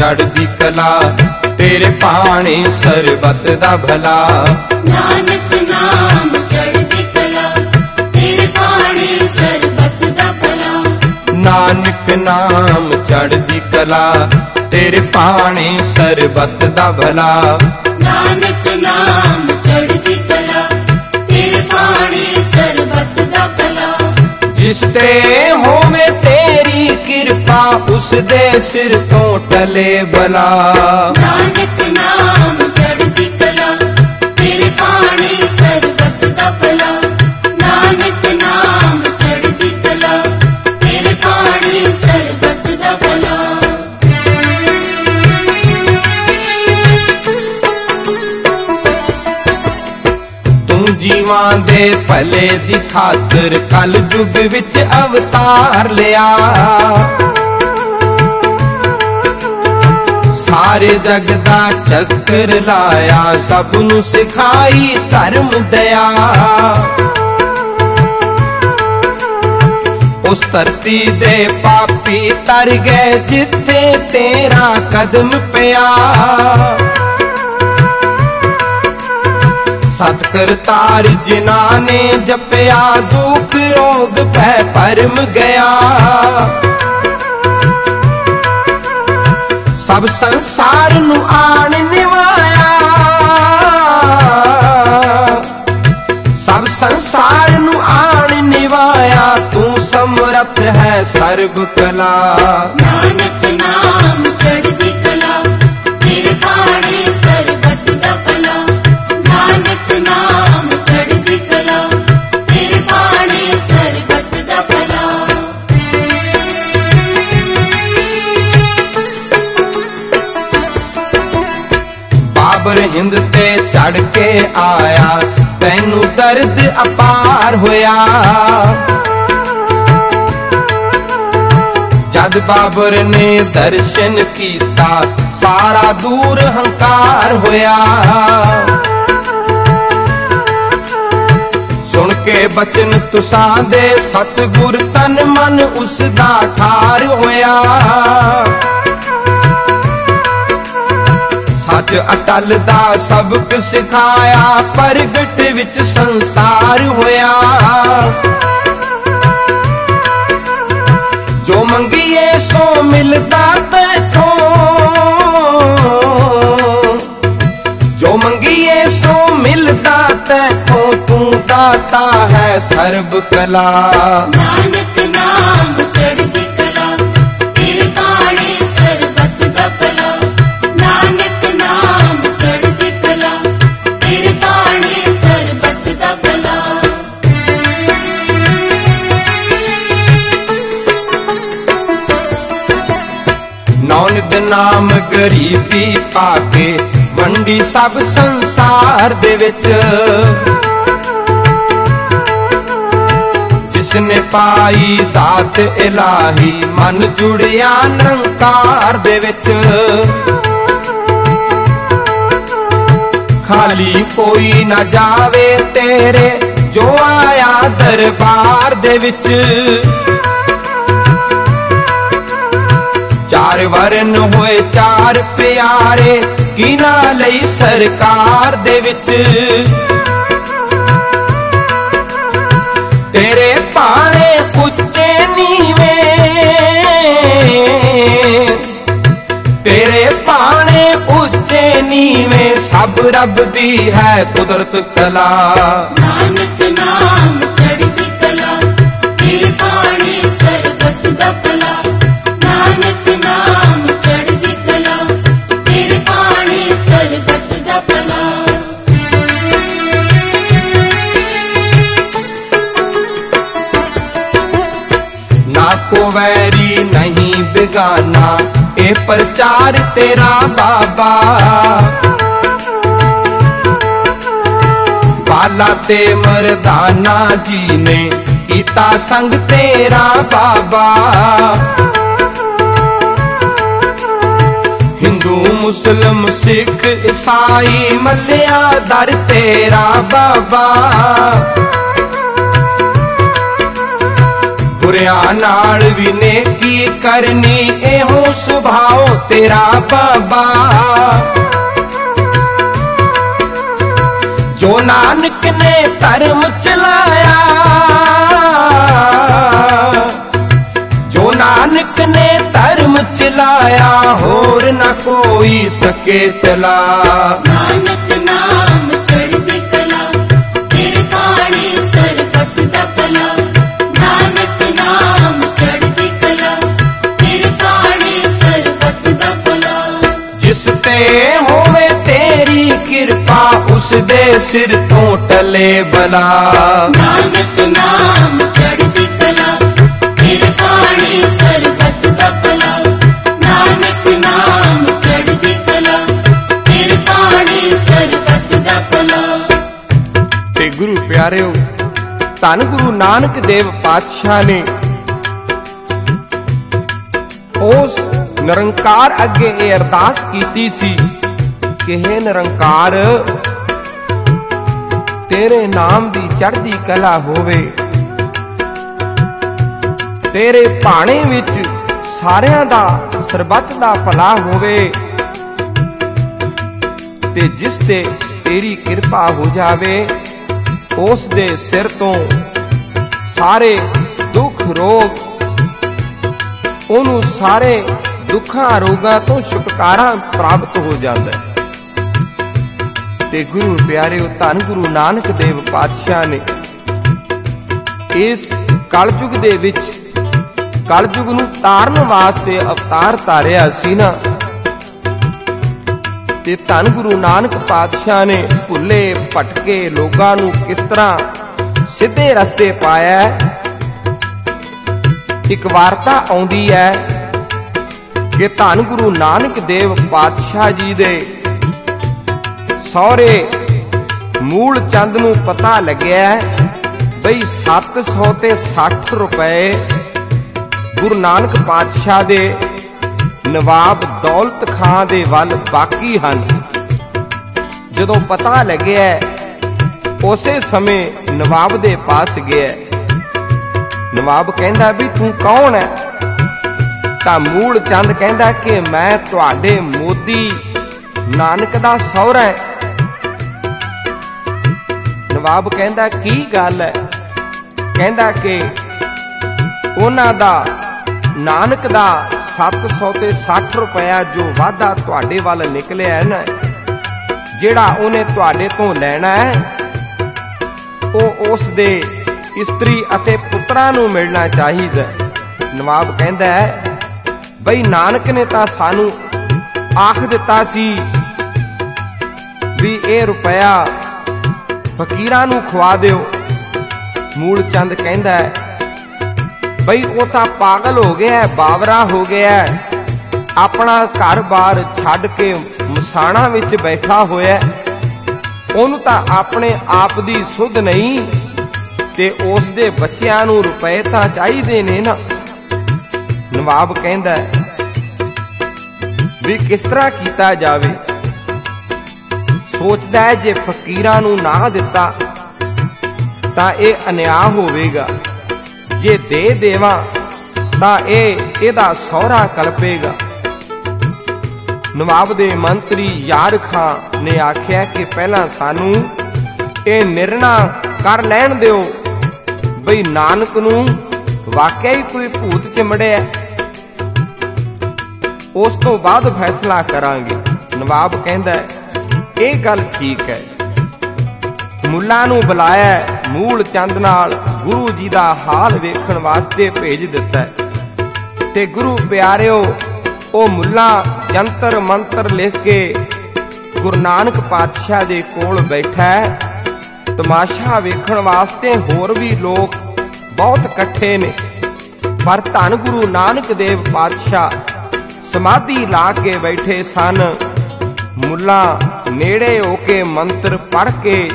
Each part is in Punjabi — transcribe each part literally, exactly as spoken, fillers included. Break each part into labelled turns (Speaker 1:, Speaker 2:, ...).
Speaker 1: चढ़दी कला, तेरे पानी सरबत दा भला।
Speaker 2: नानक नाम चढ़दी कला, तेरे पानी सरबत दा भला।
Speaker 1: नानक नाम चढ़दी कला, तेरे पानी सरबत दा भला।
Speaker 2: नानक नाम चढ़दी कला, तेरे पानी सरबत दा भला।
Speaker 1: जिस ते होवे तेरी कृपा, उस दे सिर तो टले बला।
Speaker 2: नानक नाम चढ़दी कला, तेरे पानी सरबत दा भला। नानक नाम चढ़दी कला, तेरे पानी सरबत दा भला।
Speaker 1: तू जीवां दे भले दी खातर कल युग विच अवतार लिया। सारे जग दा चक्कर लाया, सब नू सिखाई धर्म दया। उस धरती दे पापी तर गए, जिथे तेरा कदम पिया। सतकरतार जिन्हां ने जपया, दुख रोग पै परम गया। सब संसार नू आन निवाया, सब संसार नू आन निवाया। तू समर्थ है सर्व कला।
Speaker 2: नानक नाम चढ़दी कला, तेरे पानी सरबत दा भला। नानक नाम चढ़दी कला, तेरे पानी सरबत दा भला।
Speaker 1: बाबर हिंद ते चढ़ के आया, तैनू दर्द अपार होया। जद बाबर ने दर्शन कीता, सारा दूर हंकार होया। सुन के बचन तुसां दे सतगुर, तन मन उसदा ठार होया। सच अटल दा सबक सिखाया, प्रगट विच संसार होया। जो मंगिए सो मिलदा तैथों, जो मंगिए सो मिलदा तैथों। तू दाता है सर्ब कला।
Speaker 2: नानक नाम चढ़दी कला, तेरे पानी सरबत दा भला। नानक नाम चढ़दी कला, तेरे पानी सरबत दा भला।
Speaker 1: नौनित नाम गरीबी पाके, वंडी सब संसार दे विच। जिसने पाई दात इलाही, मन जुड़िया निरंकार दे विच। खाली कोई न जावे तेरे, जो आया दरबार दे विच। चार वरन होए चार प्यारे, किना लई सरकार दे विच। तेरे पाने उच्चे नीवे, तेरे पाने उच्चे नीवे। सब रब दी है कुदरत कला।
Speaker 2: नानक नाम चढ़दी कला, तेरे पानी सरबत दा भला। नानक नाम चढ़दी कला, तेरे पानी सरबत दा भला।
Speaker 1: ना को वैरी नहीं बेगाना, ए प्रचार तेरा बाबा। बाला ते मरदाना जी ने कीता संग तेरा बाबा। हिंदू मुस्लिम सिख ईसाई मल्लिया दर तेरा बाबा। ਬੁਰਿਆਂ ਨਾਲ ਵੀ ਨੇਕੀ ਕਰਨੀ, ਇਹੋ ਸੁਭਾਉ ਤੇਰਾ ਬਾਬਾ। ਜੋ ਨਾਨਕ ਨੇ ਧਰਮ ਚਲਾਇਆ, ਜੋ ਨਾਨਕ ਨੇ ਧਰਮ ਚਲਾਇਆ, ਹੋਰ ਨਾ ਕੋਈ ਸਕੇ ਚਲਾ।
Speaker 2: ਨਾਨਕ ਨਾਮ ਚੜ੍ਹਦੀ ਕਲਾ, ਤੇਰੇ ਬਾਣੀ ਸਰਬਤ ਦਾ ਭਲਾ। ਨਾਨਕ ਨਾਮ ਚੜ੍ਹਦੀ ਕਲਾ, ਤੇਰੇ ਬਾਣੀ ਸਰਬਤ ਦਾ ਭਲਾ।
Speaker 1: ਜਿਸ ਤੇ ਹੋਵੇ ਤੇਰੀ ਕਿਰਪਾ, ਉਸ ਦੇ ਸਿਰ ਤੋਂ ਟਲੇ ਬਲਾ।
Speaker 2: ਨਾਨਕ ਨਾਮ ਚੜ੍ਹਦੀ ਕਲਾ, ਤੇਰੇ ਬਾਣੀ ਸਰਬਤ ਦਾ ਭਲਾ। ਨਾਨਕ ਨਾਮ ਚੜ੍ਹਦੀ ਕਲਾ, ਤੇਰੇ ਬਾਣੀ ਸਰਬਤ ਦਾ ਭਲਾ।
Speaker 1: ਤੇ ਗੁਰੂ ਪਿਆਰਿਓ, ਧੰਨ ਗੁਰੂ ਨਾਨਕ ਦੇਵ ਪਾਤਸ਼ਾਹ ਨੇ ਉਸ ਨਿਰੰਕਾਰ ਅੱਗੇ ਇਹ ਅਰਦਾਸ ਕੀਤੀ ਸੀ ਕਿ ਹੇ ਨਿਰੰਕਾਰ, ਤੇਰੇ ਨਾਮ ਦੀ ਚੜ੍ਹਦੀ ਕਲਾ ਹੋਵੇ, ਤੇਰੇ ਭਾਣੇ ਵਿੱਚ ਸਾਰਿਆਂ ਦਾ ਸਰਬੱਤ ਦਾ ਭਲਾ ਹੋਵੇ, ਤੇ ਜਿਸ ਤੇ ਤੇਰੀ ਕਿਰਪਾ ਹੋ ਜਾਵੇ, ਉਸ ਦੇ ਸਿਰ ਤੋਂ ਸਾਰੇ ਦੁੱਖ ਰੋਗ, ਉਹਨੂੰ ਸਾਰੇ ਦੁੱਖਾਂ ਰੋਗਾਂ ਤੋਂ ਛੁਟਕਾਰਾ ਪ੍ਰਾਪਤ ਹੋ ਜਾਂਦਾ ਹੈ। ਤੇ ਗੁਰੂ ਪਿਆਰਿਓ, ਧੰਨ ਗੁਰੂ ਨਾਨਕ ਦੇਵ ਪਾਤਸ਼ਾਹ ਨੇ ਇਸ ਕਲਯੁਗ ਦੇ ਵਿੱਚ ਕਲਯੁਗ ਨੂੰ ਤਾਰਨ ਵਾਸਤੇ ਅਵਤਾਰ ਧਾਰਿਆ ਸੀ ਨਾ। ਤੇ ਧੰਨ ਗੁਰੂ ਨਾਨਕ ਪਾਤਸ਼ਾਹ ਨੇ ਭੁੱਲੇ ਭਟਕੇ ਲੋਕਾਂ ਨੂੰ ਕਿਸ ਤਰ੍ਹਾਂ ਸਿੱਧੇ ਰਸਤੇ ਪਾਇਆ। ਇੱਕ ਵਾਰਤਾ ਆਉਂਦੀ ਹੈ ਕਿ ਧੰਨ ਗੁਰੂ ਨਾਨਕ ਦੇਵ ਪਾਤਸ਼ਾਹ ਜੀ ਦੇ ਸਹੁਰੇ ਮੂਲ ਚੰਦ ਨੂੰ ਪਤਾ ਲੱਗਿਆ ਬਈ ਸੱਤ ਸੌ ਤੇ ਸੱਠ ਰੁਪਏ ਗੁਰੂ ਨਾਨਕ ਪਾਤਸ਼ਾਹ ਦੇ ਨਵਾਬ ਦੌਲਤ ਖਾਂ ਦੇ ਵੱਲ ਬਾਕੀ ਹਨ। ਜਦੋਂ ਪਤਾ ਲੱਗਿਆ, ਉਸੇ ਸਮੇਂ ਨਵਾਬ ਦੇ ਪਾਸ ਗਿਆ। ਨਵਾਬ ਕਹਿੰਦਾ ਵੀ ਤੂੰ ਕੌਣ ਹੈ? ਤਾਂ ਮੂਲ ਚੰਦ ਕਹਿੰਦਾ ਕਿ ਮੈਂ ਤੁਹਾਡੇ ਮੋਦੀ ਨਾਨਕ ਦਾ ਸਹੁਰਾ ਹੈ। ਨਵਾਬ ਕਹਿੰਦਾ ਕੀ ਗੱਲ ਹੈ? ਕਹਿੰਦਾ ਕਿ ਉਹਨਾਂ ਦਾ ਨਾਨਕ ਦਾ ਸੱਤ ਸੌ ਤੇ ਸੱਠ ਰੁਪਇਆ ਜੋ ਵਾਧਾ ਤੁਹਾਡੇ ਵੱਲ ਨਿਕਲਿਆ ਹੈ ਨਾ, ਜਿਹੜਾ ਉਹਨੇ ਤੁਹਾਡੇ ਤੋਂ ਲੈਣਾ ਹੈ, ਉਹ ਉਸ ਦੇ ਇਸਤਰੀ ਅਤੇ ਪੁੱਤਰਾਂ ਨੂੰ ਮਿਲਣਾ ਚਾਹੀਦਾ। ਨਵਾਬ ਕਹਿੰਦਾ ਹੈ ਬਈ ਨਾਨਕ ਨੇ ਤਾਂ ਸਾਨੂੰ ਆਖ ਦਿੱਤਾ ਸੀ ਵੀ ਇਹ ਰੁਪਇਆ ਫਕੀਰਾਂ ਨੂੰ ਖਵਾ ਦਿਓ। ਮੂਲ ਚੰਦ ਕਹਿੰਦਾ ਹੈ ਬਈ ਉਹ ਤਾਂ ਪਾਗਲ ਹੋ ਗਿਆ, ਬਾਵਰਾ ਹੋ ਗਿਆ, ਆਪਣਾ ਘਰ-ਬਾਰ ਛੱਡ ਕੇ ਮਸਾਣਾ ਵਿੱਚ ਬੈਠਾ ਹੋਇਆ, ਉਹਨੂੰ ਤਾਂ ਆਪਣੇ ਆਪ ਦੀ ਸੁੱਧ ਨਹੀਂ, ਤੇ ਉਸ ਦੇ ਬੱਚਿਆਂ ਨੂੰ ਰੁਪਏ ਤਾਂ ਚਾਹੀਦੇ ਨੇ ਨਾ। ਨਵਾਬ ਕਹਿੰਦਾ ਵੀ ਕਿਸ ਤਰ੍ਹਾਂ ਕੀਤਾ ਜਾਵੇ। ਸੋਚਦਾ ਹੈ ਜੇ ਫਕੀਰਾਂ ਨੂੰ ਨਾ ਦਿੱਤਾ ਤਾਂ ਇਹ ਅਨਿਆਂ ਹੋਵੇਗਾ, ਜੇ ਦੇ ਦੇਵਾਂ ਤਾਂ ਇਹ ਇਹਦਾ ਸਹੁਰਾ ਕਲਪੇਗਾ। ਨਵਾਬ ਦੇ ਮੰਤਰੀ ਯਾਰ ਖਾਂ ਨੇ ਆਖਿਆ ਕਿ ਪਹਿਲਾਂ ਸਾਨੂੰ ਇਹ ਨਿਰਣਾ ਕਰ ਲੈਣ ਦਿਓ ਬਈ ਨਾਨਕ ਨੂੰ ਵਾਕਿਆ ਹੀ ਕੋਈ ਭੂਤ ਚਿੰਬੜਿਆ, ਉਸ ਤੋਂ ਬਾਅਦ ਫੈਸਲਾ ਕਰਾਂਗੇ। ਨਵਾਬ ਕਹਿੰਦਾ ਇਹ ਗੱਲ ਠੀਕ ਹੈ। ਮੁੱਲਾ ਨੂੰ ਬੁਲਾਇਆ, ਮੂਲ ਚੰਦ ਨਾਲ ਗੁਰੂ ਜੀ ਦਾ ਹਾਲ ਵੇਖਣ ਵਾਸਤੇ ਭੇਜ ਦਿੱਤਾ। ਤੇ ਗੁਰੂ ਪਿਆਰਿਓ, ਉਹ ਮੁੱਲਾ ਜੰਤਰ ਮੰਤਰ ਲਿਖ ਕੇ ਗੁਰੂ ਨਾਨਕ ਪਾਤਸ਼ਾਹ ਦੇ ਕੋਲ ਬੈਠਾ। ਤਮਾਸ਼ਾ ਵੇਖਣ ਵਾਸਤੇ ਹੋਰ ਵੀ ਲੋਕ ਬਹੁਤ ਇਕੱਠੇ ਨੇ, ਪਰ ਧੰਨ ਗੁਰੂ ਨਾਨਕ ਦੇਵ ਪਾਤਸ਼ਾਹ ਸਮਾਧੀ ਲਾ ਕੇ ਬੈਠੇ ਸਨ। ਮੁੱਲਾ ਨੇੜੇ ਹੋ ਕੇ ਮੰਤਰ ਪੜ੍ਹ ਕੇ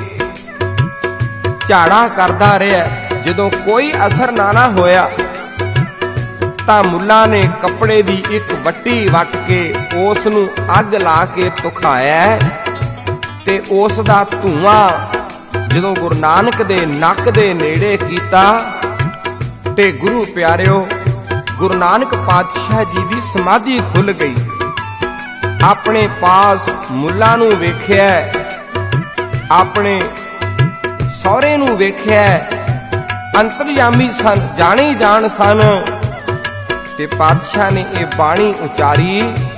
Speaker 1: ਝਾੜਾ ਕਰਦਾ ਰਿਹਾ। ਜਦੋਂ ਕੋਈ ਅਸਰ ਨਾ ਨਾ ਹੋਇਆ ਤਾਂ ਮੁੱਲਾ ਨੇ ਕੱਪੜੇ ਦੀ ਇੱਕ ਵੱਟੀ ਵੱਟ ਕੇ ਉਸ ਨੂੰ ਅੱਗ ਲਾ ਕੇ ਤੁਖਾਇਆ, ਤੇ ਉਸ ਦਾ ਧੂਆਂ ਜਦੋਂ ਗੁਰੂ ਨਾਨਕ ਦੇ ਨੱਕ ਦੇ ਨੇੜੇ ਕੀਤਾ ते गुरु प्यारिओ गुरु नानक पातशाह जी दी समाधि खुल गई। अपने पास मुल्ला नू वेख्या, अपने सौरे नू वेख्या, अंतरयामी सन, जाने जान सन। ते पातशाह ने ये बाणी उचारी,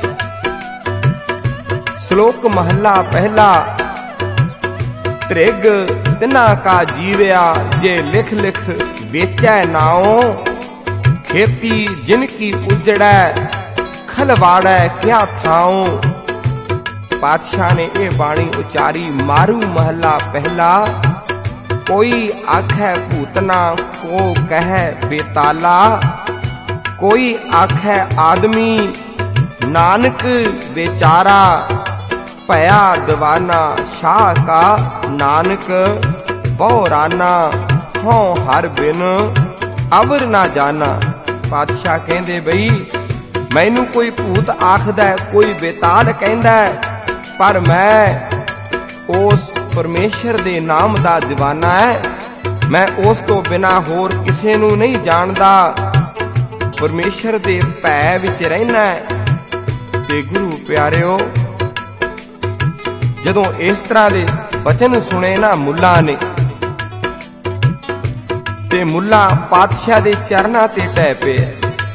Speaker 1: श्लोक महला पहला, त्रिग तिना का जीवया जे लिख लिख बेचै नाओ, खेती जिनकी उजड़ै खलवाड़ै क्या थाओ। पातशाह ने ये बाणी उचारी, मारू महला पहला, कोई आखै भूतना को कह बेताला, कोई आखै आदमी नानक बेचारा, भया दीवाना शाह का नानक बहुराना, हों हर बिन अवर ना जाना। पातशाह कहंदे बई मैनू कोई भूत आखदा, कोई बेताल कहंदा, पर मैं उस परमेश्वर दे नाम दा दीवाना है। मैं उस तो बिना होर किसे नू नहीं जानदा, परमेश्वर दे भै विच रहना है। ते गुरु प्यारिओ जदों इस तरह दे वचन सुने ना मुल्ला ने, ते मुल्ला पातशाह दे चरनां ते ढह पिया।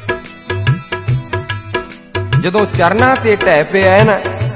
Speaker 1: जदों चरनां ते ढह पिया ना,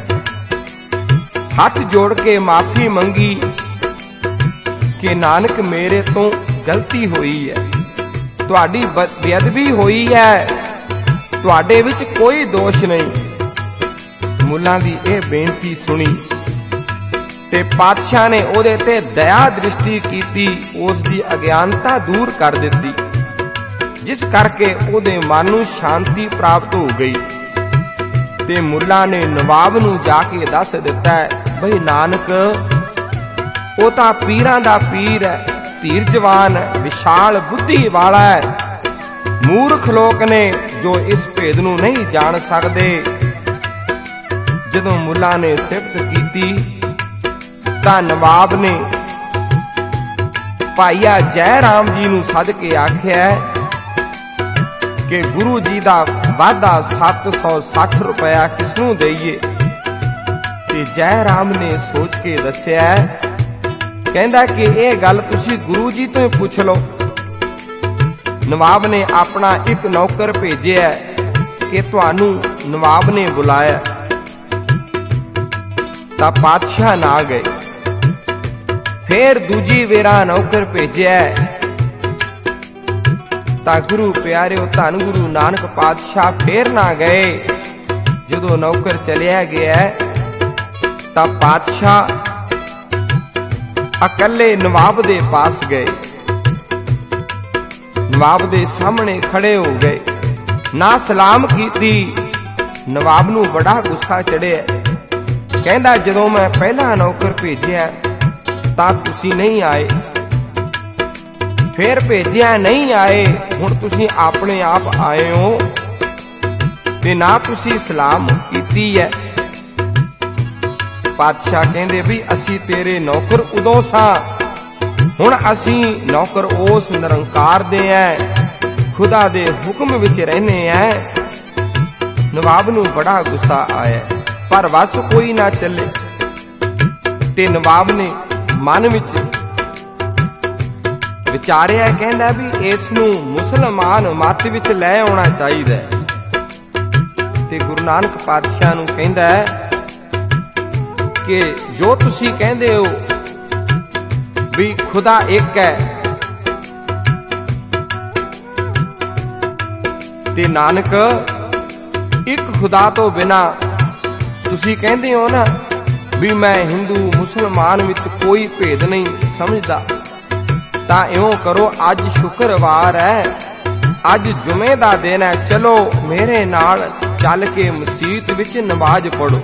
Speaker 1: हथ जोड़ के माफी मंगी कि नानक मेरे तो गलती हुई है, तुहाडी बेअदबी हुई है, तुहाडे विच कोई दोष नहीं। मुल्ला दी यह बेनती सुनी ते पातशाह ने ओदे ते दया दृष्टि कीती, उस दी अज्ञानता दूर कर दिती, जिस करके ओदे मन नूं शांति प्राप्त हो गई। ते मुल्ला ने नवाब नूं जाके दस दिता है बई नानक ओ तां पीरां दा पीर है, धीरजवान है, विशाल बुद्धि वाला है। मूर्ख लोक ने जो इस भेद नूं नहीं जान सकदे। जदों मुल्ला ने सिफत कीती तां नवाब ने भाईया जय राम जी नूं सद के आख्या कि गुरु जी दा वादा सत्त सौ सठ रुपया किसनूं देईए। ते जय राम ने सोच के दस्या, कहंदा कि यह गल तुसीं गुरु जी तो ही पुछ लो। नवाब ने अपना एक नौकर भेजिया कि तुहानूं नवाब ने बुलाया। तां पातशाह ना गए। फिर दूजी वेरा नौकर भेजिया, तां गुरु प्यारिओ धन गुरु नानक पातशाह फिर ना गए। जदों नौकर चलिया गया तां पातशाह अकले नवाब दे पास गए, नवाब दे सामने खड़े हो गए, ना सलाम कीती। नवाब नूं बड़ा गुस्सा चढ़िया, कहंदा जदों मैं पहला नौकर भेजिया तां तुसीं नहीं आए, फिर भेजिया नहीं आए, हुण तुसीं अपने आप आए हो ते ना तुसीं सलाम कीती है। पातशाह कहंदे भी असीं तेरे नौकर उदों सां, हुण असीं नौकर उस निरंकार दे हैं, खुदा दे हुक्म विच रहने हैं। नवाब नूं बड़ा गुस्सा आया, पर वस कोई ना चले। ते नवाब ने मन विच विचारिया, कहंदा भी इस नूं मुसलमान मत विच लै आउणा चाहीदा। ते गुरु नानक पातशाह नूं कहंदा कि जो तुसीं कहंदे हो भी खुदा एक है, ते नानक एक खुदा तो बिना तुसीं कहंदे हो ना भी मैं हिंदू मुसलमान विच कोई भेद नहीं समझदा। तां इउं करो, अज शुक्रवार है, अज जुमे दा दिन है, चलो मेरे नाल चल के मसीत विच नमाज पढ़ो।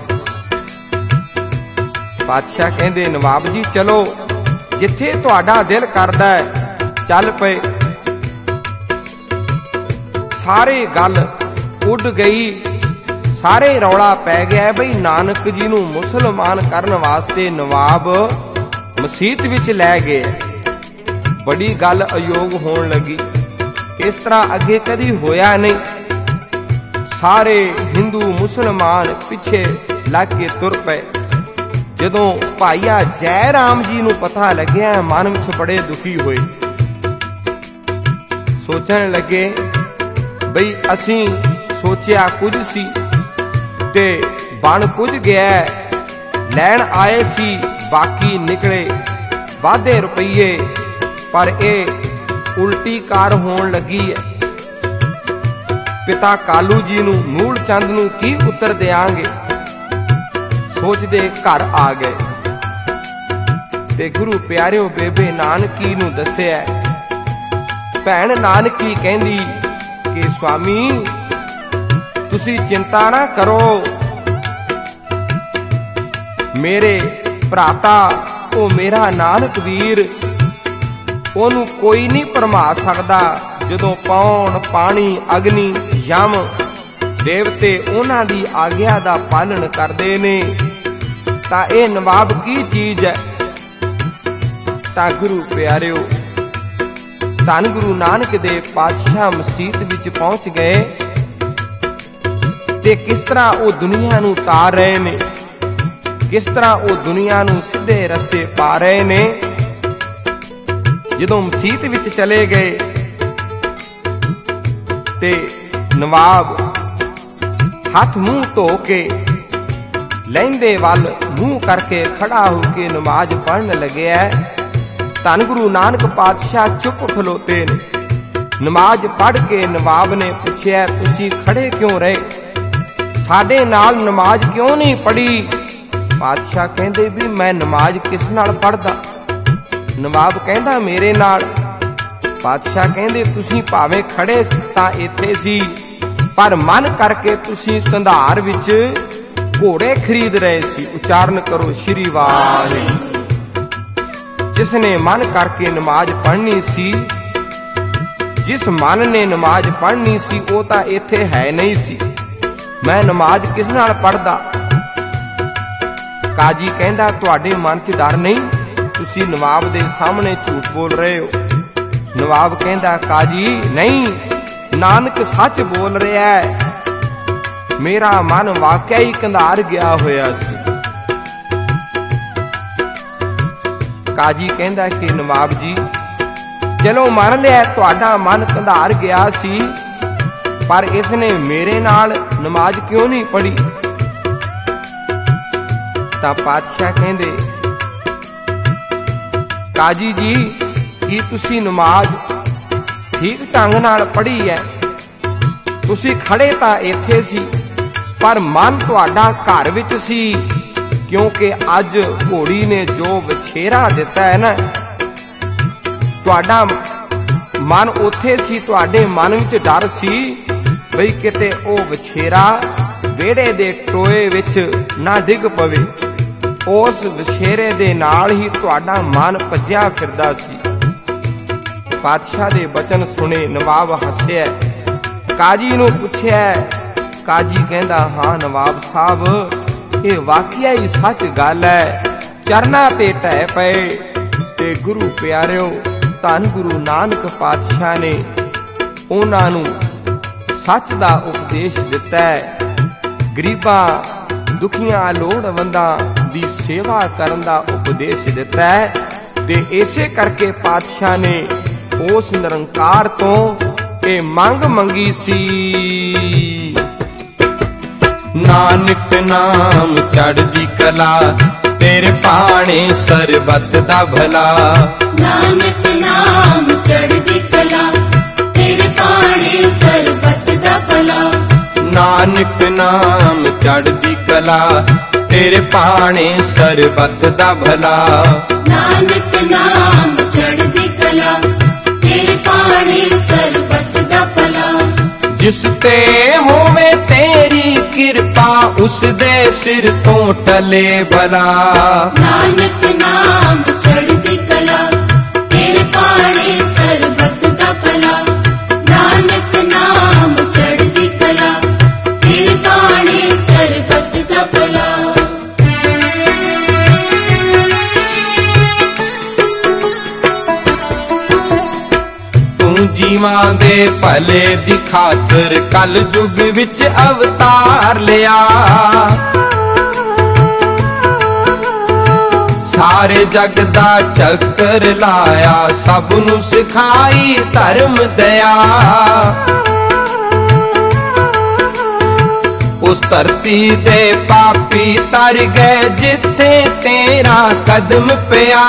Speaker 1: पातशाह कहंदे नवाब जी चलो, जिथे तुहाडा दिल करदा है चल पे। सारे गल उड़ गई, सारे रौला पै गया बई नानक जी नूं मुसलमान करन वास्ते नवाब मसीत विच लै गए। बड़ी गल अयोग होण लगी। इस तरह अगे कदी होया नहीं। सारे हिंदू मुसलमान पिछे लग के तुर पे। जदों भाईया जय राम जी नूं पता लग्या, मन विच बड़े दुखी होए। सोचण लगे बई असीं सोचिया कुछ सी ते बन कुछ गया। लैण आए सी बाकी निकले वाधे रुपये, पर ए उल्टी कार होण लगी है। पिता कालू जी नूं मूल चंद नूं की उत्तर देंगे, सोचदे घर आ गए ते गुरु प्यारिओ बेबे नानकी नूं दस्सिआ। भैण नानकी कहंदी कि स्वामी तुसी चिंता ना करो, मेरे भराता ओ मेरा नानक वीर, ओनू कोई नहीं भरमा सकदा। जदों पौण पानी अग्नि यम देवते उन्हां दी आग्या दा पालन करदे ने तां इह नवाब की चीज है। तां गुरु प्यारिओ धन गुरु नानक देव पातशाह मसीत विच पहुंच गए ते किस तरह वो दुनिया नूं तार रहे ने, किस तरह वो दुनिया नूं सीधे रस्ते पा रहे ने। जदों मसीत विच चले गए ते नवाब हथ मुंह धो के लहिंदे वल मुंह करके खड़ा होके नमाज पढ़न लगे। धन गुरु नानक पातशाह चुप खलोते ने। नमाज पढ़ के नवाब ने पूछया, तुसी खड़े क्यों रहे, साडे नाल नमाज क्यों नहीं पढ़ी? पातशाह कहंदे भी मैं नमाज किस नाल पढ़दा? नवाब कहंदा मेरे नाल। पातशाह कहंदे तुसी भावें खड़े तां इत्थे सी, पर मन करके तुसी कंधार विच घोड़े खरीद रहे सी। उच्चारण करो श्री वाहिगुरू। जिसने मन करके नमाज पढ़नी सी, जिस मन ने नमाज पढ़नी सी, वो तां इत्थे है नहीं सी। मैं नमाज किस नाल पढ़दा? काजी कहंदा तुहाडे मन च डर नहीं, तुसी नवाब दे सामने झूठ बोल रहे हो। नवाब कहंदा काजी नहीं, नानक सच बोल रहा है, मेरा मन वाकई ही कंधार गया होया सी। काजी कहंदा कि नवाब जी चलो मान लिया तुहाडा मन कंधार गया सी, पर इसने मेरे नाल नमाज क्यों नहीं पढ़ी? तां पातशाह कहंदे काजी जी की तुसी नमाज ठीक ढंग नाल पढ़ी है, तुसी खड़े तां इत्थे सी, पर मन तुहाडा घर विच सी, क्योंकि अज घोड़ी ने जो वछेरा दिता है ना, तुहाडा मन उत्थे सी। तुहाडे मन विच डर सी बई किते ओ वछेरा वेड़े दे टोए विच ना डिग पवे। उस वछेरे दे नाल ही तुहाडा मन भज्जिया फिरदा सी। पातशाह दे बचन सुने नवाब हस्सिआ। काजी नूं पुछिआ, काजी कहंदा हां नवाब साहब ये वाकिया ही सच गल है। चरना ते ढह पए ते गुरु प्यारिओ धन गुरु नानक पातशाह ने उन्हां नूं सच दा उपदेश दिता है। गरीबां दुखियां लोड़वंदां दी सेवा करन दा उपदेश दिता है ते इसे करके पातशाह ने उस निरंकार तो ए मंग मंगी सी। नानक नाम चढ़दी कला तेरे पाणे सरबत दा भला।
Speaker 2: नानक नाम चढ़दी कला तेरे पाणे सरबत दा भला।
Speaker 1: नानक नाम चढ़दी कला तेरे पाणे सरबत दा भला।
Speaker 2: नानक नाम चढ़दी कला तेरे पाणे सरबत दा भला।
Speaker 1: जिस ते होवे तेरी किरपा उस दे सिर तो टले भला।
Speaker 2: नानक नाम चढ़दी कला तेरे पाणे सरबत दा भला। नानक नाम चढ़दी कला तेरे पाणे सरबत दा भला।
Speaker 1: तू जी ਜੀਵਾਂ ਦੇ ਭਲੇ ਦੀ ਖਾਤਰ ਕਲ ਯੁਗ ਵਿੱਚ ਅਵਤਾਰ ਲਿਆ। ਸਾਰੇ ਜਗ ਦਾ ਚੱਕਰ ਲਾਇਆ, ਸਭ ਨੂੰ ਸਿਖਾਈ ਧਰਮ ਦਇਆ। ਉਸ ਧਰਤੀ ਦੇ ਪਾਪੀ ਤਰ ਗਏ ਜਿੱਥੇ ਤੇਰਾ ਕਦਮ ਪਿਆ।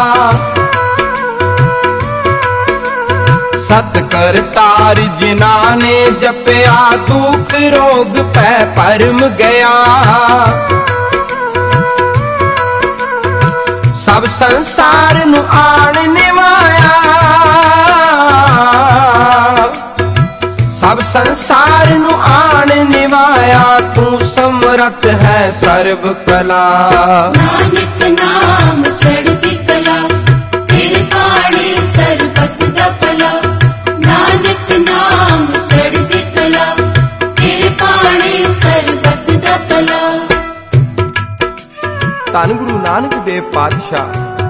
Speaker 1: ਸਤ ਕਰਤਾਰ ਜਿਨ੍ਹਾਂ ਨੇ ਜਪਿਆ, ਦੁੱਖ ਰੋਗ ਪੈ ਭਰਮ ਗਿਆ। ਸਭ ਸੰਸਾਰ ਨੂੰ ਆਣ ਨਿਵਾਇਆ, ਸਭ ਸੰਸਾਰ ਨੂੰ ਆਣ ਨਿਵਾਇਆ। ਤੂੰ ਸਮਰੱਥ ਹੈ ਸਰਬ ਕਲਾ।
Speaker 2: ਨਾਨਕ ਨਾਮ ਚੜ੍ਹਦੀ ਕਲਾ, ਤੇਰੇ ਬਾਣੇ ਸਰਬਤ ਦਾ ਭਲਾ। ਨਾਨਕ ਨਾਮ ਚੜ੍ਹਦੀ ਕਲਾ, ਤੇਰੇ ਬਾਣੇ ਸਰਬਤ ਦਾ ਭਲਾ।
Speaker 1: ਧੰਨ ਗੁਰੂ ਨਾਨਕ ਦੇਵ ਪਾਤਸ਼ਾਹ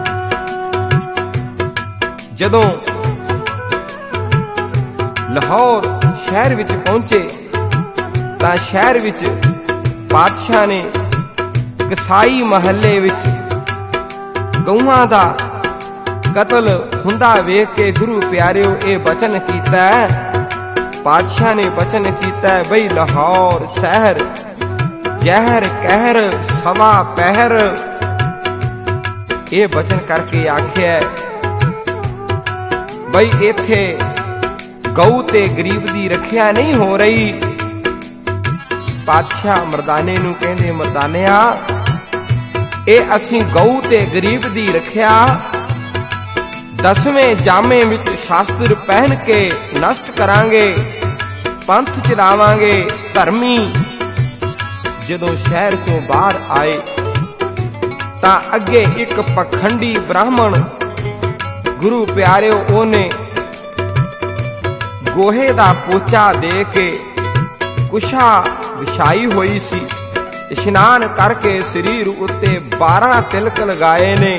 Speaker 1: ਜਦੋਂ ਲਾਹੌਰ ਸ਼ਹਿਰ ਵਿੱਚ ਪਹੁੰਚੇ ਤਾਂ ਸ਼ਹਿਰ ਵਿੱਚ ਪਾਤਸ਼ਾਹ ਨੇ ਕਸਾਈ ਮਹੱਲੇ ਵਿੱਚ ਗਊਆਂ ਦਾ ਕਤਲ ਹੁੰਦਾ ਵੇਖ ਕੇ ਗੁਰੂ ਪਿਆਰਿਓ ਇਹ ਬਚਨ ਕੀਤਾ। ਪਾਤਸ਼ਾਹ ਨੇ ਬਚਨ ਕੀਤਾ ਬਈ ਲਾਹੌਰ ਸ਼ਹਿਰ ਜ਼ਹਿਰ ਕਹਿਰ ਸਵਾ ਪਹਿਰ। ਇਹ ਬਚਨ ਕਰਕੇ ਆਖਿਆ ਬਈ ਇੱਥੇ ਗਊ ਤੇ ਗਰੀਬ ਦੀ ਰੱਖਿਆ ਨਹੀਂ ਹੋ ਰਹੀ। ਪਾਤਸ਼ਾਹ ਮਰਦਾਨੇ ਨੂੰ ਕਹਿੰਦੇ, ਮਰਦਾਨਿਆ ਇਹ ਅਸੀਂ ਗਊ ਤੇ ਗਰੀਬ ਦੀ ਰੱਖਿਆ ਦਸਵੇਂ ਜਾਮੇ ਵਿੱਚ ਸ਼ਾਸਤਰ ਪਹਿਨ ਕੇ ਨਸ਼ਟ ਕਰਾਂਗੇ, ਪੰਥ ਚਲਾਵਾਂਗੇ ਧਰਮੀ। ਜਦੋਂ ਸ਼ਹਿਰ ਚੋਂ ਬਾਹਰ ਆਏ ਤਾਂ ਅੱਗੇ ਇੱਕ ਪਖੰਡੀ ਬ੍ਰਾਹਮਣ ਗੁਰੂ ਪਿਆਰਿਓ ਉਹਨੇ ਗੋਹੇ ਦਾ ਪੋਚਾ ਦੇ ਕੇ ਕੁਸ਼ਾ ਵਿਛਾਈ ਹੋਈ ਸੀ। ਇਸ਼ਨਾਨ ਕਰਕੇ ਸਰੀਰ ਉੱਤੇ ਬਾਰਾਂ ਤਿਲਕ ਲਗਾਏ ਨੇ।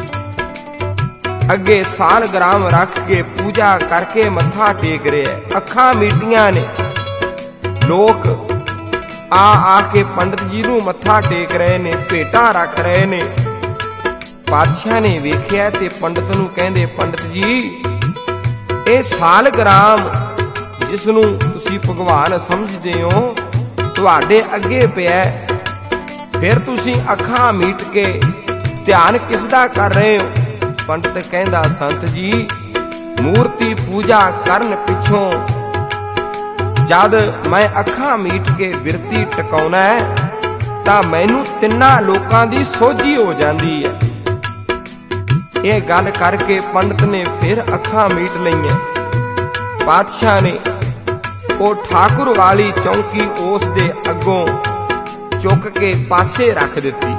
Speaker 1: ਅੱਗੇ ਸਾਲਗ੍ਰਾਮ ਰੱਖ ਕੇ ਪੂਜਾ ਕਰਕੇ ਮੱਥਾ ਟੇਕ ਰਿਹਾ। ਅੱਖਾਂ ਮੀਟੀਆਂ ਨੇ। ਲੋਕ ਆ ਆ ਕੇ ਪੰਡਤ ਜੀ ਨੂੰ ਮੱਥਾ ਟੇਕ ਰਹੇ ਨੇ, ਭੇਟਾਂ ਰੱਖ ਰਹੇ ਨੇ। ਪਾਤਸ਼ਾਹ ਨੇ ਵੇਖਿਆ ਤੇ ਪੰਡਤ ਨੂੰ ਕਹਿੰਦੇ, ਪੰਡਤ ਜੀ ਇਹ ਸਾਲਗ੍ਰਾਮ ਜਿਸ ਨੂੰ ਤੁਸੀਂ ਭਗਵਾਨ ਸਮਝਦੇ ਹੋ ਤੁਹਾਡੇ ਅੱਗੇ ਪਿਆ, ਫਿਰ ਤੁਸੀਂ ਅੱਖਾਂ ਮੀਟ ਕੇ ਧਿਆਨ ਕਿਸ ਦਾ ਕਰ ਰਹੇ ਹੋ? ਪੰਡਤ ਕਹਿੰਦਾ, ਸੰਤ ਜੀ ਮੂਰਤੀ ਪੂਜਾ ਕਰਨ ਪਿੱਛੋਂ ਜਦ ਮੈਂ ਅੱਖਾਂ ਮੀਟ ਕੇ ਬਿਰਤੀ ਟਿਕਾਉਣਾ ਤਾਂ ਮੈਨੂੰ ਤਿੰਨਾਂ ਲੋਕਾਂ ਦੀ ਸੋਝੀ ਹੋ ਜਾਂਦੀ ਹੈ। ਇਹ ਗੱਲ ਕਰਕੇ ਪੰਡਤ ਨੇ ਫਿਰ ਅੱਖਾਂ ਮੀਟ ਲਈਆਂ। ਪਾਤਸ਼ਾਹ ਨੇ ਉਹ ਠਾਕੁਰ ਵਾਲੀ ਚੌਂਕੀ ਉਸ ਦੇ ਅੱਗੋਂ ਚੁੱਕ ਕੇ ਪਾਸੇ ਰੱਖ ਦਿੱਤੀ,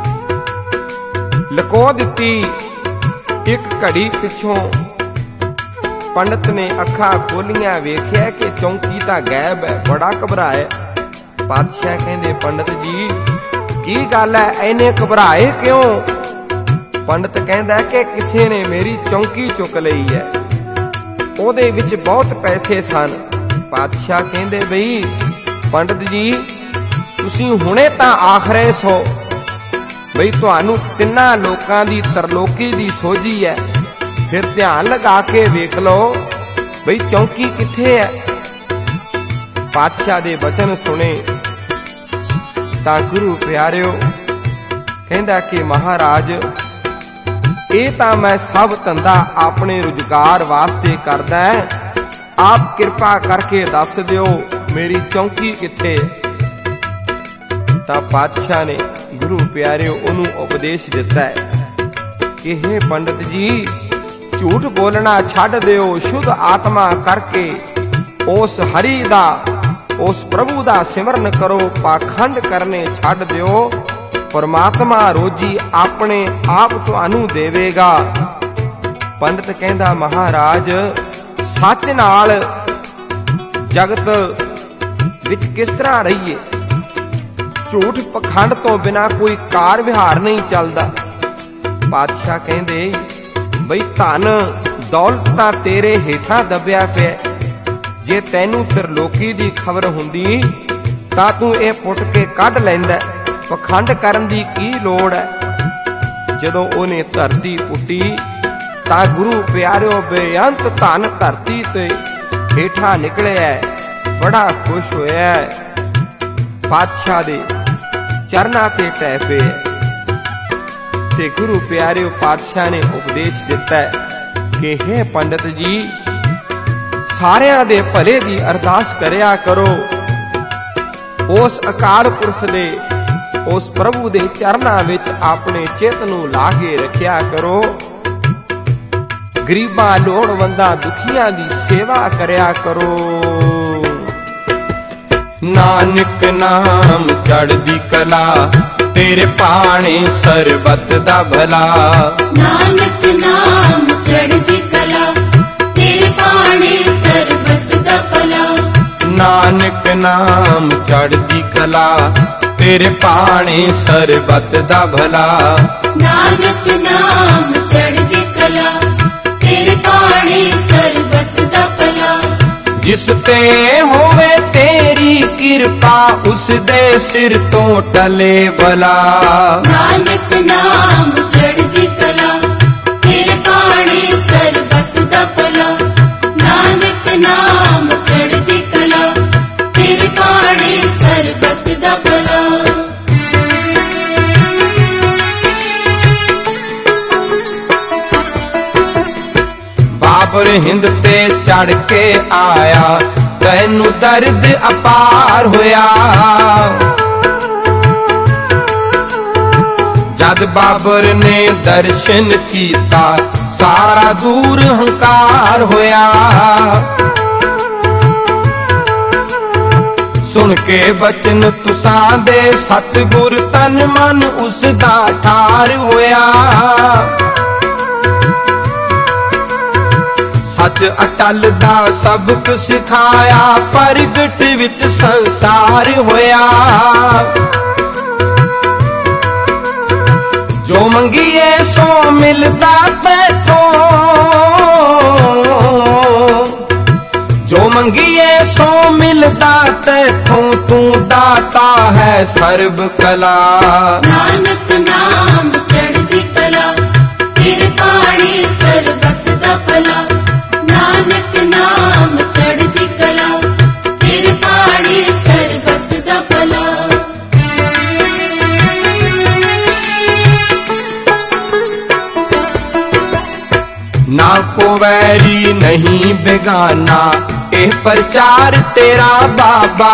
Speaker 1: ਲੁਕੋ ਦਿੱਤੀ। ਇੱਕ ਘੜੀ ਪਿੱਛੋਂ ਪੰਡਤ ਨੇ ਅੱਖਾਂ ਖੋਲੀਆਂ, ਵੇਖਿਆ ਕਿ ਚੌਂਕੀ ਤਾਂ ਗਾਇਬ ਹੈ। ਬੜਾ ਘਬਰਾਇਆ। ਪਾਤਸ਼ਾਹ ਕਹਿੰਦੇ, ਪੰਡਤ ਜੀ ਕੀ ਗੱਲ ਹੈ, ਐਨੇ ਘਬਰਾਏ ਕਿਉਂ? ਪੰਡਤ ਕਹਿੰਦਾ ਕਿ ਕਿਸੇ ਨੇ ਮੇਰੀ ਚੌਂਕੀ ਚੁੱਕ ਲਈ ਹੈ, ਉਹਦੇ ਵਿੱਚ ਬਹੁਤ ਪੈਸੇ ਸਨ। ਪਾਤਸ਼ਾਹ ਕਹਿੰਦੇ, ਬਈ ਪੰਡਤ ਜੀ ਤੁਸੀਂ ਹੁਣੇ ਤਾਂ ਆਖ ਰਹੇ ਸੋ ਬਈ ਤੁਹਾਨੂੰ ਤਿੰਨਾਂ ਲੋਕਾਂ ਦੀ ਤਰਲੋਕੀ ਦੀ ਸੋਝੀ ਹੈ, ਫਿਰ ਧਿਆਨ ਲਗਾ ਕੇ ਵੇਖ ਲਓ ਬਈ ਚੌਂਕੀ ਕਿੱਥੇ ਹੈ। ਪਾਤਸ਼ਾਹ ਦੇ ਬਚਨ ਸੁਣੇ ਤਾਂ ਗੁਰੂ ਪਿਆਰਿਓ ਕਹਿੰਦਾ ਕਿ ਮਹਾਰਾਜ ਇਹ ਤਾਂ ਮੈਂ ਸਭ ਧੰਦਾ ਆਪਣੇ ਰੁਜ਼ਗਾਰ ਵਾਸਤੇ ਕਰਦਾ, ਆਪ ਕਿਰਪਾ ਕਰਕੇ ਦੱਸ ਦਿਓ ਮੇਰੀ ਚੌਂਕੀ ਕਿੱਥੇ ਹੈ। ਤਾਂ ਪਾਤਸ਼ਾਹ ਨੇ ਗੁਰੂ ਪਿਆਰਿਓ ਉਹਨੂੰ ਉਪਦੇਸ਼ ਦਿੱਤਾ ਹੈ ਕਿ हे ਪੰਡਤ ਜੀ ਝੂਠ ਬੋਲਣਾ ਛੱਡ ਦਿਓ, ਸ਼ੁੱਧ ਆਤਮਾ ਕਰਕੇ ਉਸ ਹਰੀ ਦਾ ਉਸ ਪ੍ਰਭੂ ਦਾ ਸਿਮਰਨ ਕਰੋ, ਪਾਖੰਡ ਕਰਨੇ ਛੱਡ ਦਿਓ। ਪਰਮਾਤਮਾ ਰੋਜੀ ਆਪਣੇ ਆਪ ਤੁਹਾਨੂੰ ਦੇਵੇਗਾ। ਪੰਡਤ ਕਹਿੰਦਾ, ਮਹਾਰਾਜ ਸੱਚ ਨਾਲ ਜਗਤ ਵਿੱਚ ਕਿਸ ਤਰ੍ਹਾਂ ਰਹੀਏ? ਝੂਠ ਪਖੰਡ ਤੋਂ ਬਿਨਾ ਕੋਈ ਕਾਰ ਵਿਹਾਰ ਨਹੀਂ ਚੱਲਦਾ। ਪਾਤਸ਼ਾਹ ਕਹਿੰਦੇ, ਬਈ ਧਨ ਦੌਲਤ ਤਾਂ ਤੇਰੇ ਹੇਠਾਂ ਦੱਬਿਆ ਪਿਆ। ਜੇ ਤੈਨੂੰ ਤ੍ਰਿਲੋਕੀ ਦੀ ਖਬਰ ਹੁੰਦੀ ਤਾਂ ਤੂੰ ਇਹ ਪੁੱਟ ਕੇ ਕੱਢ ਲੈਂਦਾ। ਪਖੰਡ ਕਰਨ ਦੀ ਕੀ ਲੋੜ ਹੈ। ਜਦੋਂ ਉਹਨੇ ਧਰਤੀ ਪੁੱਟੀ ਤਾਂ ਗੁਰੂ ਪਿਆਰਿਓ ਬੇਅੰਤ ਧਨ ਧਰਤੀ ਤੇ ਹੇਠਾਂ ਨਿਕਲਿਆ। ਬੜਾ ਖੁਸ਼ ਹੋਇਆ, ਪਾਤਸ਼ਾਹ ਦੇ ਚਰਨਾਂ ਤੇ ਟਹਿ ਪਿਆ। ਤੇ ਗੁਰੂ ਪਿਆਰਿਓ ਪਾਤਸ਼ਾਹ ਨੇ ਉਪਦੇਸ਼ ਦਿੱਤਾ ਕਿ हे ਪੰਡਤ ਜੀ, ਸਾਰਿਆਂ ਦੇ ਭਲੇ ਦੀ ਅਰਦਾਸ ਕਰਿਆ ਕਰੋ। ਉਸ ਅਕਾਲ ਪੁਰਖ ਦੇ, ਉਸ ਪ੍ਰਭੂ ਦੇ ਚਰਨਾਂ ਵਿੱਚ ਆਪਣੇ ਚਿੱਤ ਨੂੰ ਲਾ ਕੇ ਰੱਖਿਆ ਕਰੋ। ਗਰੀਬਾਂ, ਲੋੜਵੰਦਾਂ, ਦੁਖੀਆਂ ਦੀ ਸੇਵਾ ਕਰਿਆ ਕਰੋ। ਨਾਨਕ ਨਾਮ ਚੜ੍ਹਦੀ ਕਲਾ, ਤੇਰੇ ਭਾਣੇ ਸਰਬੱਤ ਦਾ ਭਲਾ।
Speaker 2: ਨਾਨਕ ਨਾਮ ਚੜ੍ਹਦੀ ਕਲਾ, ਤੇਰੇ ਭਾਣੇ ਸਰਬੱਤ ਦਾ ਭਲਾ।
Speaker 1: ਨਾਨਕ ਨਾਮ ਚੜ੍ਹਦੀ ਕਲਾ, ਤੇਰੇ ਭਾਣੇ ਸਰਬੱਤ ਦਾ ਭਲਾ।
Speaker 2: ਨਾਨਕ ਨਾਮ ਚੜ੍ਹਦੀ ਕਲਾ, ਤੇਰੇ ਭਾਣੇ ਸਰਬੱਤ ਦਾ ਭਲਾ।
Speaker 1: ਜਿਸ ਤੇ ਹੋਵੇ ਤੇਰੀ ਕਿਰਪਾ, ਉਸ ਦੇ ਸਿਰ ਤੋਂ ਟਲੇ ਬਲਾ।
Speaker 2: ਨਾਨਕ ਨਾਮ ਚੜ੍ਹਦੀ ਕਲਾ, ਤੇਰੇ ਭਾਣੇ ਸਰਬੱਤ ਦਾ ਭਲਾ। ਨਾਨਕ ਨਾਮ ਚੜ੍ਹਦੀ ਕਲਾ, ਤੇਰੇ ਭਾਣੇ ਸਰਬੱਤ ਦਾ ਭਲਾ।
Speaker 1: ਬਾਬਰ ਹਿੰਦ ਤੇ ਚੜ ਕੇ ਆਇਆ, ਤੈਨੂੰ ਦਰਦ ਅਪਾਰ ਹੋਇਆ। ਜਦ ਬਾਬਰ ਨੇ ਦਰਸ਼ਨ ਕੀਤਾ, ਸਾਰਾ ਦੂਰ ਹੰਕਾਰ ਹੋਇਆ। ਸੁਣ ਕੇ ਬਚਨ ਤੁਸਾਂ ਦੇ, ਸਤਿਗੁਰ ਤਨ ਮਨ ਉਸ ਦਾ ਠਾਰ ਹੋਇਆ। ਸੱਚ ਅਟਲ ਦਾ ਸਬਕ ਸਿਖਾਇਆ, ਪ੍ਰਗਟ ਵਿੱਚ ਸੰਸਾਰ ਹੋਇਆ। ਜੋ ਮੰਗੀਏ ਸੋ ਮਿਲਦਾ ਤੈਥੋਂ, ਜੋ ਮੰਗੀਏ ਸੋ ਮਿਲਦਾ ਤੈਥੋਂ। ਤੂੰ ਦਾਤਾ ਹੈ ਸਰਬ ਕਲਾ।
Speaker 2: ਨਾਨਕ ਨਾਮ ਚੜ੍ਹਦੀ ਕਲਾ, ਤੇਰੇ ਭਾਣੇ ਸਰਬੱਤ ਦਾ ਭਲਾ। ਨਾਨਕ ਨਾਮ ਚੜ੍ਹਦੀ ਕਲਾ, ਤੇਰੇ ਭਾਣੇ ਸਰਬੱਤ ਦਾ ਭਲਾ।
Speaker 1: ਨਾ ਕੋ ਵੈਰੀ ਨਹੀਂ ਬੇਗਾਨਾ, ਇਹ ਪ੍ਰਚਾਰ ਤੇਰਾ ਬਾਬਾ।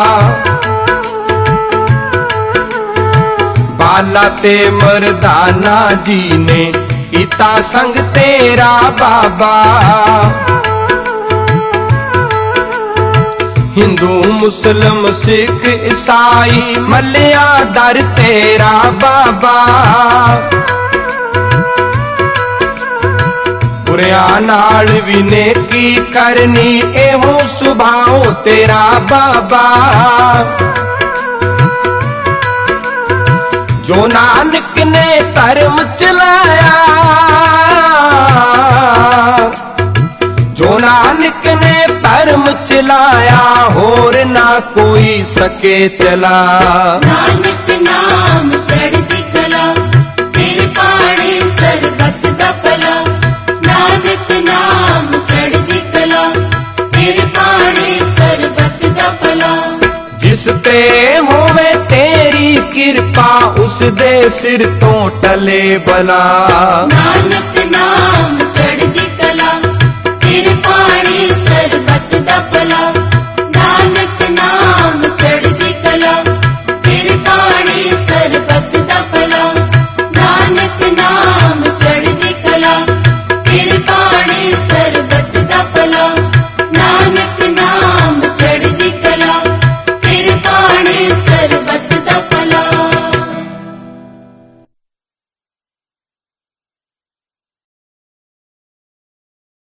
Speaker 1: ਬਾਲਾ ਤੇ ਮਰਦਾਨਾ ਜੀ ਨੇ ਕੀਤਾ ਸੰਗ ਤੇਰਾ ਬਾਬਾ। ਹਿੰਦੂ, ਮੁਸਲਮ, ਸਿੱਖ, ਈਸਾਈ ਮੱਲਿਆ ਦਰ ਤੇਰਾ ਬਾਬਾ। ਬੁਰਿਆਂ ਨਾਲ ਵੀ ਨੇਕੀ ਕਰਨੀ, ਇਹੋ ਸੁਭਾਅ ਤੇਰਾ ਬਾਬਾ। ਜੋ ਨਾਨਕ ਨੇ ਧਰਮ ਚਲਾਇਆ, ਜੋ ਨਾਨਕ ਨੇ ਧਰਮ ਚਲਾਇਆ, ਹੋਰ ਨਾ ਕੋਈ ਸਕੇ ਚਲਾ।
Speaker 2: ਨਾਨਕ ਨਾਮ ਚੜ੍ਹਦੀ ਕਲਾ, ਤੇਰੇ ਭਾਣੇ ਸਰਬੱਤ ਦਾ ਭਲਾ। ਨਾਨਕ ਨਾਮ ਚੜ੍ਹਦੀ ਕਲਾ, ਤੇਰੇ ਭਾਣੇ ਸਰਬੱਤ ਦਾ ਭਲਾ।
Speaker 1: ਜਿਸ ਤੇ ਹੋਵੇ ਤੇਰੀ ਕਿਰਪਾ, ਉਸ ਦੇ ਸਿਰ ਤੋਂ ਟਲੇ ਬਲਾ।
Speaker 2: ਨਾਨਕ ਨਾਮ ਚੜ੍ਹਦੀ ਕਲਾ, ਤੇਰੇ ਭਾਣੇ ਸਰਬੱਤ ਦਾ ਭਲਾ।